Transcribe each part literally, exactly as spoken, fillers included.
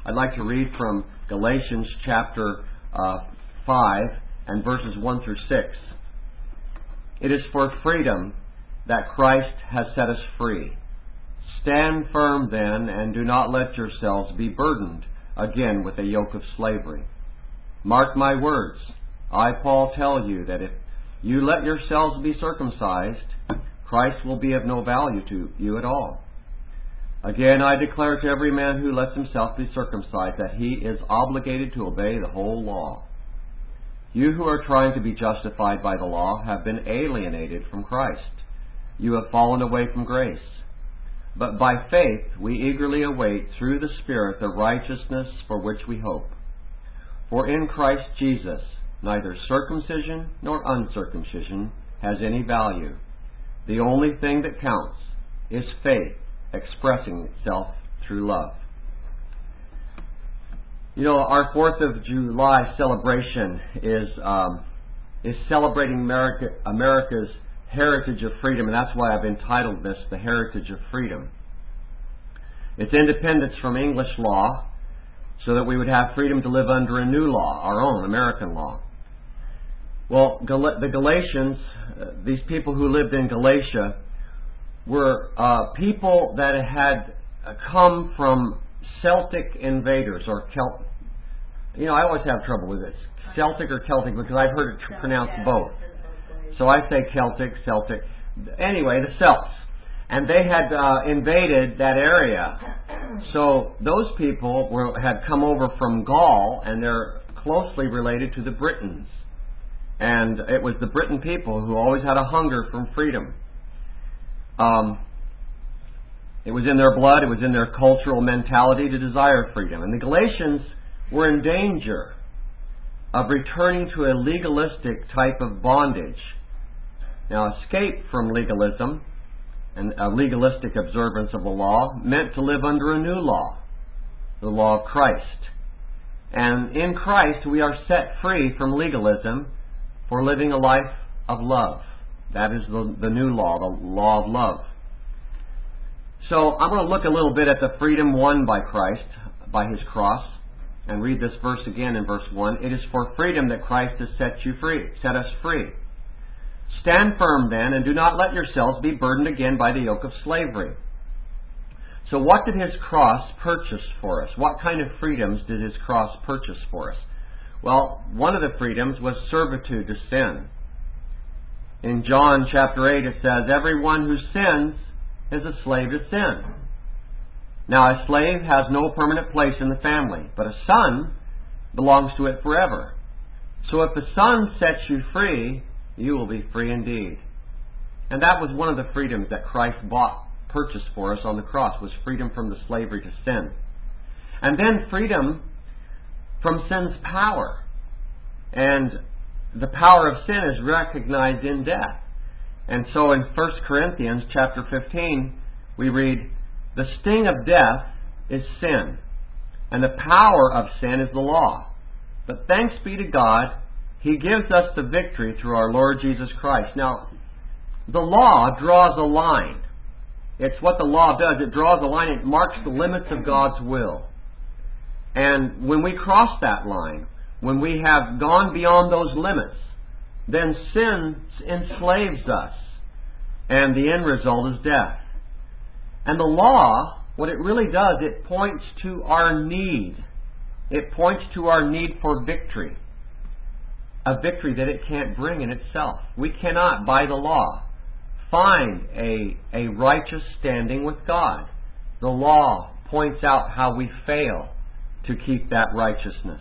I'd like to read from Galatians chapter uh, five and verses one through six. It is for freedom that Christ has set us free. Stand firm then, and do not let yourselves be burdened again with a yoke of slavery. Mark my words. I, Paul, tell you that if you let yourselves be circumcised, Christ will be of no value to you at all. Again, I declare to every man who lets himself be circumcised that he is obligated to obey the whole law. You who are trying to be justified by the law have been alienated from Christ. You have fallen away from grace. But by faith we eagerly await through the Spirit the righteousness for which we hope. For in Christ Jesus neither circumcision nor uncircumcision has any value. The only thing that counts is faith expressing itself through love. You know, our fourth of July celebration is um, is celebrating America, America's heritage of freedom, and that's why I've entitled this The Heritage of Freedom. It's independence from English law so that we would have freedom to live under a new law, our own American law. Well, Gal- the Galatians, uh, these people who lived in Galatia, were uh, people that had come from Celtic invaders, or Celt. You know, I always have trouble with this, Celtic or Celtic, because I've heard it pronounced both. So I say Celtic, Celtic. Anyway, the Celts. And they had uh, invaded that area. So those people were, had come over from Gaul, and they're closely related to the Britons. And it was the Briton people who always had a hunger for freedom. Um, it was in their blood, it was in their cultural mentality to desire freedom. And the Galatians were in danger of returning to a legalistic type of bondage. Now, escape from legalism and a legalistic observance of the law meant to live under a new law, the law of Christ. And in Christ we are set free from legalism for living a life of love. That is the, the new law, the law of love. So I'm going to look a little bit at the freedom won by Christ, by His cross, and read this verse again in verse one. It is for freedom that Christ has set you free, set us free. Stand firm then, and do not let yourselves be burdened again by the yoke of slavery. So what did His cross purchase for us? What kind of freedoms did His cross purchase for us? Well, one of the freedoms was servitude to sin. In John chapter eight it says, everyone who sins is a slave to sin. Now a slave has no permanent place in the family, but a son belongs to it forever. So if the Son sets you free, you will be free indeed. And that was one of the freedoms that Christ bought, purchased for us on the cross, was freedom from the slavery to sin. And then freedom from sin's power. And the power of sin is recognized in death. And so in First Corinthians chapter fifteen, we read, the sting of death is sin, and the power of sin is the law. But thanks be to God, He gives us the victory through our Lord Jesus Christ. Now, the law draws a line. It's what the law does. It draws a line. It marks the limits of God's will. And when we cross that line, when we have gone beyond those limits, then sin enslaves us. And the end result is death. And the law, what it really does, it points to our need. It points to our need for victory. A victory that it can't bring in itself. We cannot, by the law, find a, a righteous standing with God. The law points out how we fail to keep that righteousness.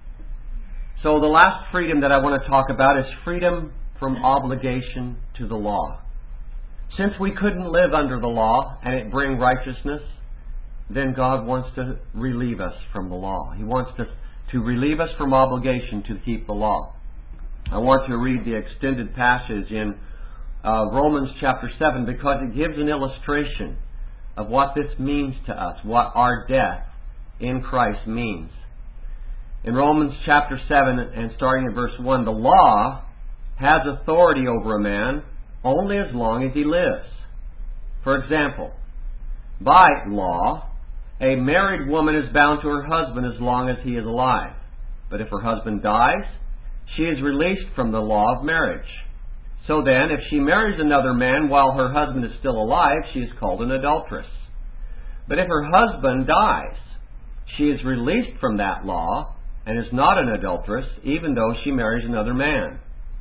So the last freedom that I want to talk about is freedom from obligation to the law. Since we couldn't live under the law and it bring righteousness, then God wants to relieve us from the law. He wants to, to relieve us from obligation to keep the law. I want to read the extended passage in uh, Romans chapter seven because it gives an illustration of what this means to us, what our death in Christ means. In Romans chapter seven and starting in verse one, the law has authority over a man only as long as he lives. For example, by law, A married woman is bound to her husband as long as he is alive. But if her husband dies, she is released from the law of marriage. So then, if she marries another man while her husband is still alive, she is called an adulteress. But if her husband dies, she is released from that law and is not an adulteress, even though she marries another man.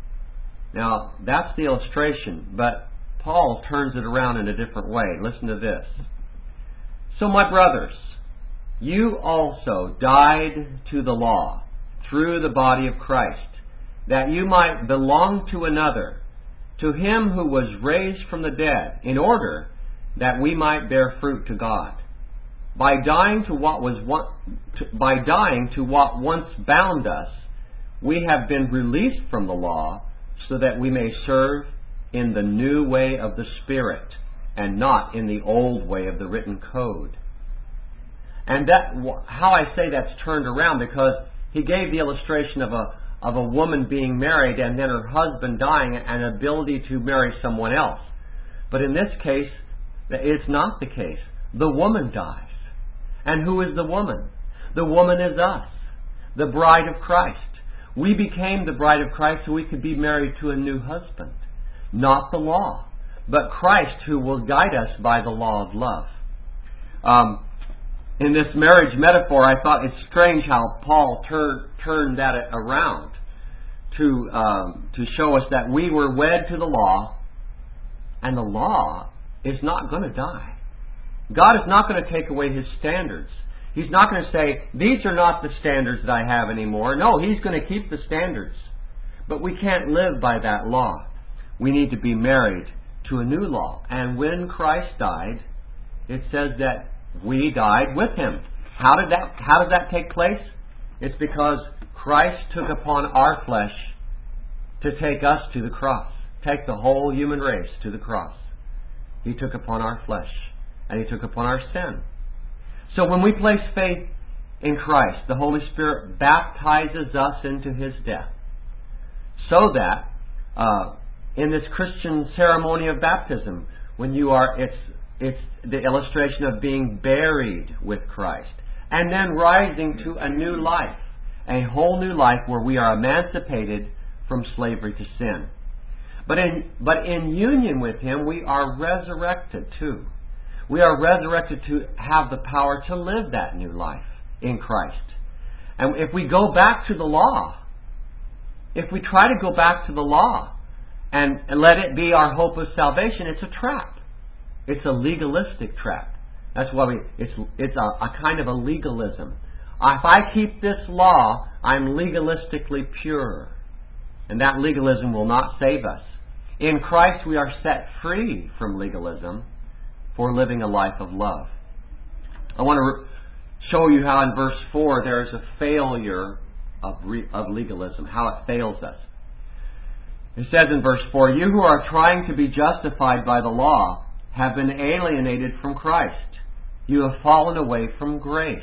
Now, that's the illustration, but Paul turns it around in a different way. Listen to this. So, my brothers, you also died to the law through the body of Christ, that you might belong to another, to him who was raised from the dead, in order that we might bear fruit to God. By dying to what was one, to, by dying to what once bound us, we have been released from the law, so that we may serve in the new way of the Spirit, and not in the old way of the written code. And that, how I say that's turned around, because he gave the illustration of a of a woman being married and then her husband dying and an ability to marry someone else. But in this case, it's not the case. The woman dies. And who is the woman? The woman is us, the bride of Christ. We became the bride of Christ so we could be married to a new husband. Not the law, but Christ, who will guide us by the law of love. Um, in this marriage metaphor, I thought it's strange how Paul tur- turned that around to um, to show us that we were wed to the law, and the law is not going to die. God is not going to take away His standards. He's not going to say, these are not the standards that I have anymore. No, He's going to keep the standards. But we can't live by that law. We need to be married to a new law. And when Christ died, it says that we died with Him. How did that, how does that take place? It's because Christ took upon our flesh to take us to the cross. Take the whole human race to the cross. He took upon our flesh. And He took upon our sin. So when we place faith in Christ, the Holy Spirit baptizes us into His death. So that uh, in this Christian ceremony of baptism, when you are, it's it's the illustration of being buried with Christ, and then rising to a new life, a whole new life where we are emancipated from slavery to sin. But in but in union with Him, we are resurrected too. We are resurrected to have the power to live that new life in Christ. And if we go back to the law, if we try to go back to the law and let it be our hope of salvation, it's a trap. It's a legalistic trap. That's why we, it's, it's a, a kind of a legalism. If I keep this law, I'm legalistically pure. And that legalism will not save us. In Christ, we are set free from legalism for living a life of love. I want to re- show you how in verse four there is a failure of, re- of legalism, how it fails us. It says in verse four, you who are trying to be justified by the law have been alienated from Christ. You have fallen away from grace.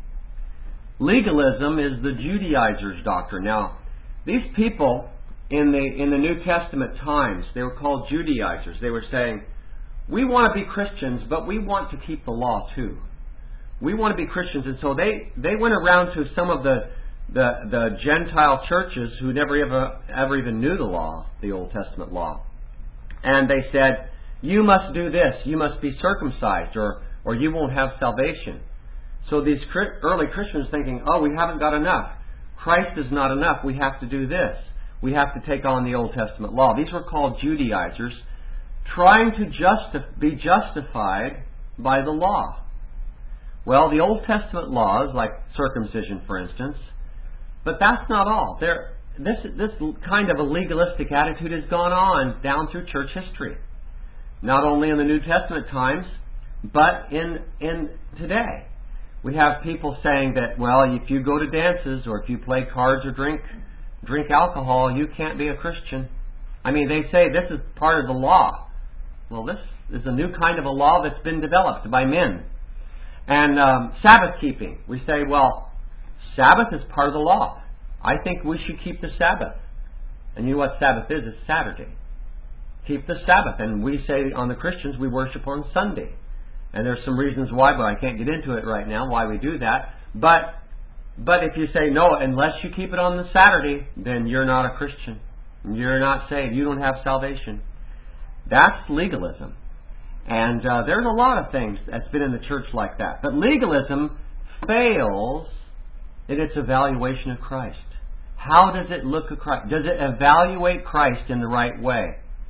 Legalism is the Judaizers' doctrine. Now, these people in the in the New Testament times, they were called Judaizers. They were saying, we want to be Christians, but we want to keep the law too. We want to be Christians. And so they, they went around to some of the, the, the Gentile churches who never ever, ever even knew the law, the Old Testament law. And they said, you must do this, you must be circumcised, or, or you won't have salvation. So these early Christians thinking, oh, we haven't got enough. Christ is not enough. We have to do this. We have to take on the Old Testament law. These were called Judaizers, trying to justi- be justified by the law. Well, the Old Testament laws, like circumcision, for instance, but that's not all. There, this this kind of a legalistic attitude has gone on down through church history, not only in the New Testament times, but in in today. We have people saying that, well, if you go to dances or if you play cards or drink drink alcohol, you can't be a Christian. I mean, they say this is part of the law. Well, this is a new kind of a law that's been developed by men. And um, Sabbath keeping. We say, well, Sabbath is part of the law. I think we should keep the Sabbath. And you know what Sabbath is? It's Saturday. Keep the Sabbath. And we say on the Christians, we worship on Sunday. And there's some reasons why, but I can't get into it right now, why we do that. But but if you say, no, unless you keep it on the Saturday, then you're not a Christian. You're not saved. You don't have salvation. That's legalism. And uh, there's a lot of things that's been in the church like that. But legalism fails in its evaluation of Christ. How does it look at Christ? Does it evaluate Christ in the right way?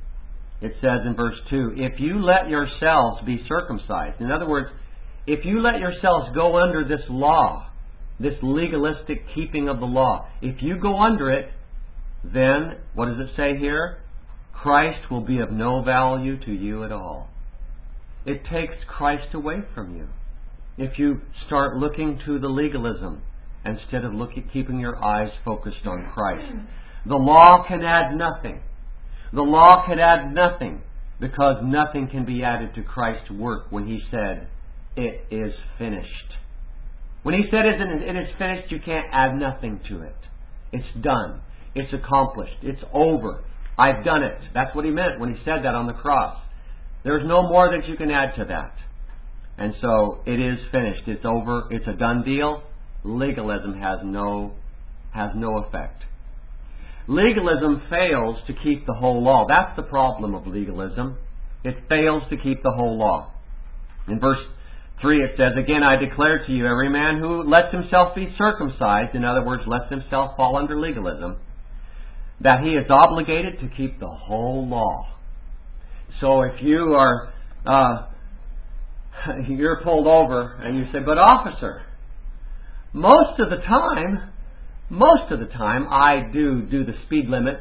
It says in verse two, if you let yourselves be circumcised. In other words, if you let yourselves go under this law, this legalistic keeping of the law, if you go under it, then, what does it say here? Christ will be of no value to you at all. It takes Christ away from you if you start looking to the legalism instead of looking, keeping your eyes focused on Christ. The law can add nothing. The law can add nothing because nothing can be added to Christ's work when He said, it is finished. When He said it is finished, you can't add nothing to it. It's done. It's accomplished. It's over. I've done it. That's what He meant when He said that on the cross. There's no more that you can add to that. And so it is finished. It's over. It's a done deal. Legalism has no has no effect. Legalism fails to keep the whole law. That's the problem of legalism. It fails to keep the whole law. In verse three it says, again, I declare to you, every man who lets himself be circumcised, in other words, lets himself fall under legalism, that he is obligated to keep the whole law. So if you are, uh, you're pulled over and you say, but officer, most of the time, most of the time I do do the speed limit.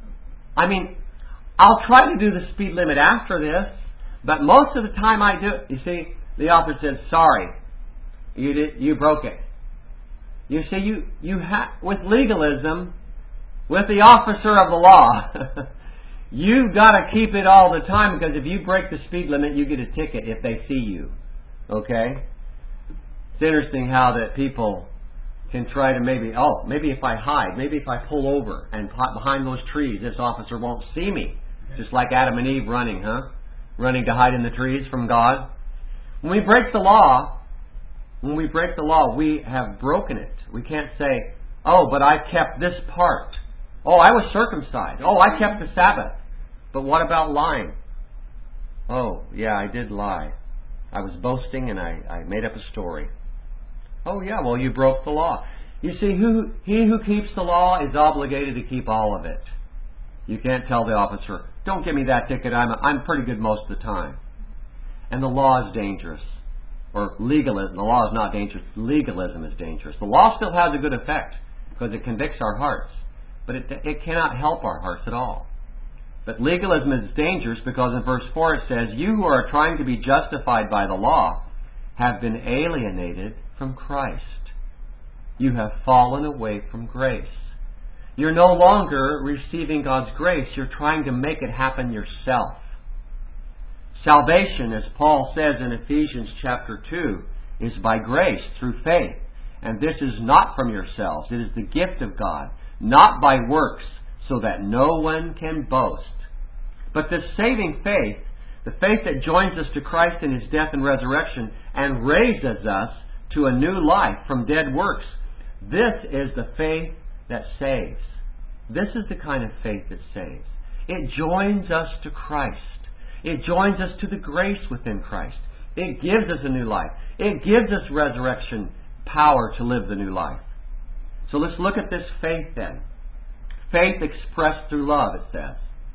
I mean, I'll try to do the speed limit after this, but most of the time I do it. You see, the officer says, sorry, you did, you broke it. You see, you, you ha- with legalism, with the officer of the law, you've got to keep it all the time, because if you break the speed limit, you get a ticket if they see you. Okay? It's interesting how that people can try to maybe, oh, maybe if I hide, maybe if I pull over and hide behind those trees, this officer won't see me. Just like Adam and Eve running, huh? Running to hide in the trees from God. When we break the law, when we break the law, we have broken it. We can't say, oh, but I kept this part. Oh, I was circumcised. Oh, I kept the Sabbath. But what about lying? Oh, yeah, I did lie. I was boasting and I, I made up a story. Oh, yeah, well, you broke the law. You see, who, he who keeps the law is obligated to keep all of it. You can't tell the officer, don't give me that ticket, I'm, I'm pretty good most of the time. And the law is dangerous. Or legalism. The law is not dangerous. Legalism is dangerous. The law still has a good effect because it convicts our hearts. But it, it cannot help our hearts at all. But legalism is dangerous because in verse four it says, you who are trying to be justified by the law have been alienated from Christ. You have fallen away from grace. You're no longer receiving God's grace. You're trying to make it happen yourself. Salvation, as Paul says in Ephesians chapter two, is by grace through faith. And this is not from yourselves. It is the gift of God, not by works, so that no one can boast. But this saving faith, the faith that joins us to Christ in His death and resurrection and raises us to a new life from dead works, this is the faith that saves. This is the kind of faith that saves. It joins us to Christ. It joins us to the grace within Christ. It gives us a new life. It gives us resurrection power to live the new life. So let's look at this faith then. Faith expressed through love, it says.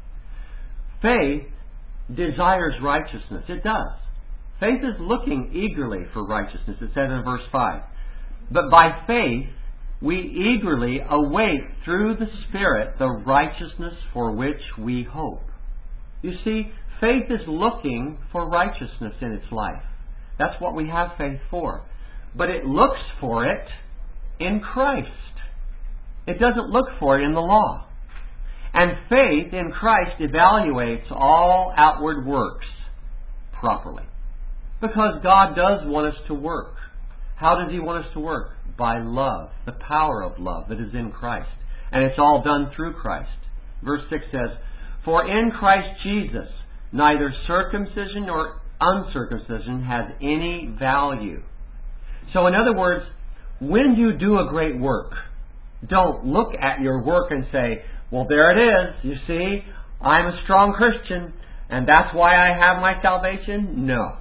Faith desires righteousness. It does. Faith is looking eagerly for righteousness. It says in verse five. But by faith we eagerly await through the Spirit the righteousness for which we hope. You see, faith is looking for righteousness in its life. That's what we have faith for. But it looks for it in Christ. It doesn't look for it in the law. And faith in Christ evaluates all outward works properly. Because God does want us to work. How does He want us to work? By love, the power of love that is in Christ. And it's all done through Christ. Verse six says, for in Christ Jesus, neither circumcision nor uncircumcision has any value. So in other words, when you do a great work, don't look at your work and say, well, there it is. You see, I'm a strong Christian, and that's why I have my salvation. No.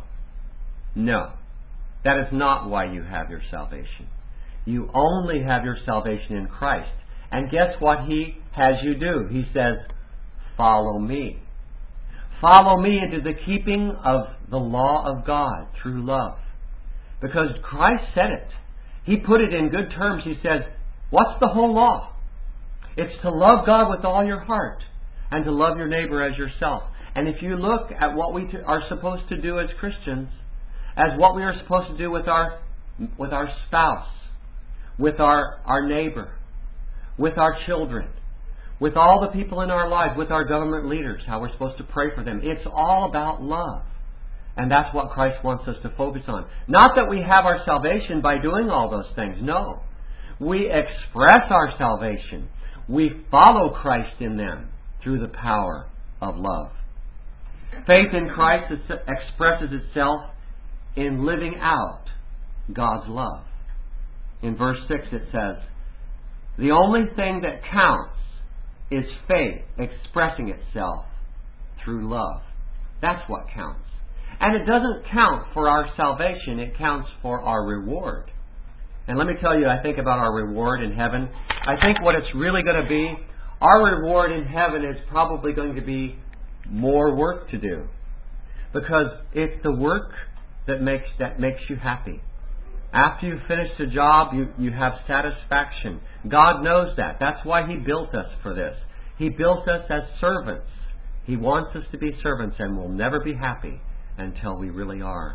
No. That is not why you have your salvation. You only have your salvation in Christ. And guess what He has you do? He says, follow me. Follow me into the keeping of the law of God through love. Because Christ said it. He put it in good terms. He says, what's the whole law? It's to love God with all your heart and to love your neighbor as yourself. And if you look at what we are supposed to do as Christians, as what we are supposed to do with our with our spouse, with our, our neighbor, with our children, with all the people in our lives, with our government leaders, how we're supposed to pray for them. It's all about love. And that's what Christ wants us to focus on. Not that we have our salvation by doing all those things. No. We express our salvation. We follow Christ in them through the power of love. Faith in Christ expresses itself in living out God's love. In verse six it says, the only thing that counts is faith expressing itself through love. That's what counts. And it doesn't count for our salvation, it counts for our reward. And let me tell you, I think about our reward in heaven. I think what it's really going to be, our reward in heaven is probably going to be more work to do. Because it's the work that makes that makes you happy. After you've finished a job, you, you have satisfaction. God knows that. That's why He built us for this. He built us as servants. He wants us to be servants, and we'll never be happy until we really are.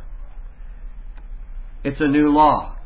It's a new law.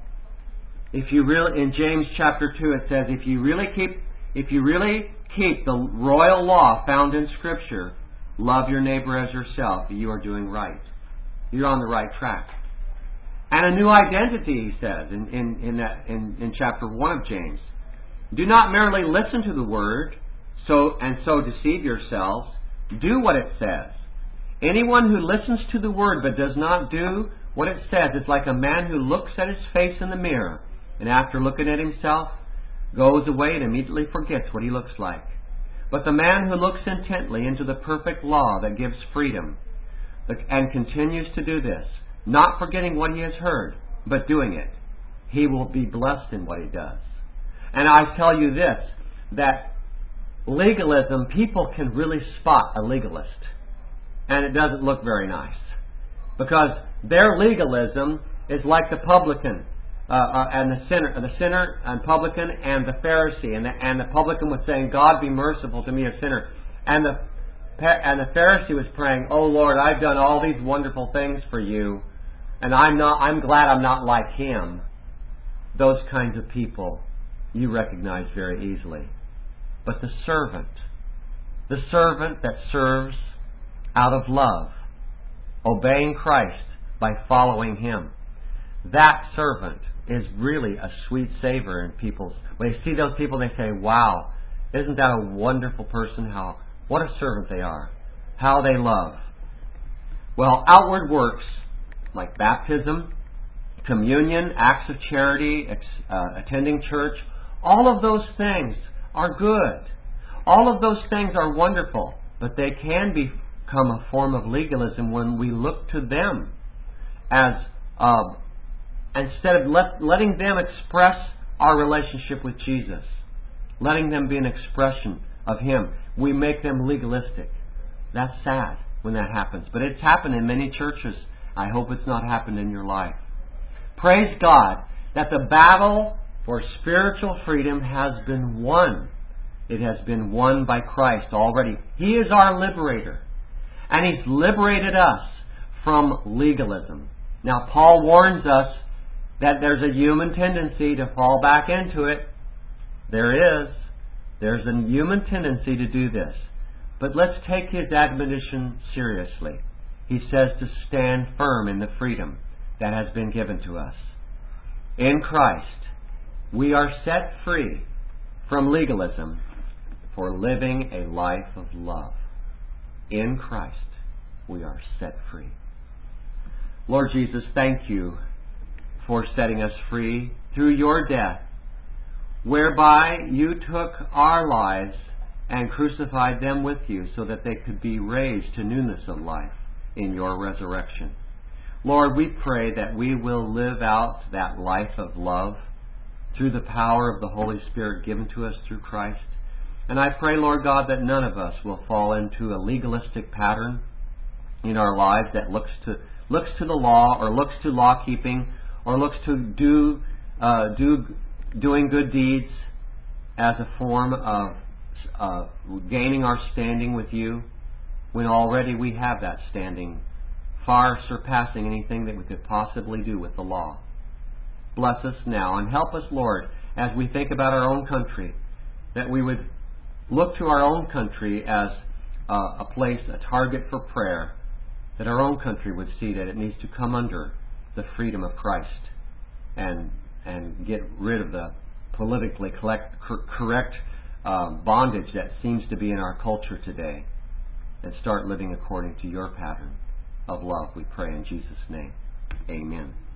If you really, in James chapter two, it says, if you really keep, if you really keep the royal law found in Scripture, love your neighbor as yourself, you are doing right. You're on the right track. And a new identity, he says in, in, in, that, in, in chapter one of James. Do not merely listen to the word so and so deceive yourselves. Do what it says. Anyone who listens to the word but does not do what it says is like a man who looks at his face in the mirror and after looking at himself goes away and immediately forgets what he looks like. But the man who looks intently into the perfect law that gives freedom and continues to do this, not forgetting what he has heard, but doing it, he will be blessed in what he does. And I tell you this, that legalism, people can really spot a legalist. And it doesn't look very nice. Because their legalism is like the publican uh, uh, and the sinner, the sinner and publican and the Pharisee. And the, and the publican was saying, God be merciful to me, a sinner. And the and the Pharisee was praying, oh Lord, I've done all these wonderful things for you, and I'm not. I'm glad I'm not like him. Those kinds of people you recognize very easily. But the servant, the servant that serves out of love, obeying Christ by following Him, that servant is really a sweet savor in people's. When they see those people, they say, wow, isn't that a wonderful person? How what a servant they are. How they love. Well, outward works like baptism, communion, acts of charity, uh, attending church, all of those things are good. All of those things are wonderful, but they can become a form of legalism when we look to them as uh, instead of let, letting them express our relationship with Jesus, letting them be an expression of Him, we make them legalistic. That's sad when that happens, but it's happened in many churches. I hope it's not happened in your life. Praise God that the battle for spiritual freedom has been won. It has been won by Christ already. He is our liberator. And He's liberated us from legalism. Now, Paul warns us that there's a human tendency to fall back into it. There is. There's a human tendency to do this. But let's take his admonition seriously. He says to stand firm in the freedom that has been given to us. In Christ, we are set free from legalism for living a life of love. In Christ, we are set free. Lord Jesus, thank you for setting us free through your death, whereby you took our lives and crucified them with you so that they could be raised to newness of life in your resurrection. Lord, we pray that we will live out that life of love through the power of the Holy Spirit given to us through Christ. And I pray, Lord God, that none of us will fall into a legalistic pattern in our lives that looks to looks to the law or looks to law keeping or looks to do uh, do doing good deeds as a form of uh, gaining our standing with you, when already we have that standing, far surpassing anything that we could possibly do with the law. Bless us now and help us, Lord, as we think about our own country, that we would look to our own country as uh, a place, a target for prayer, that our own country would see that it needs to come under the freedom of Christ and and get rid of the politically collect, cor- correct uh, bondage that seems to be in our culture today, and start living according to your pattern of love, we pray in Jesus' name. Amen.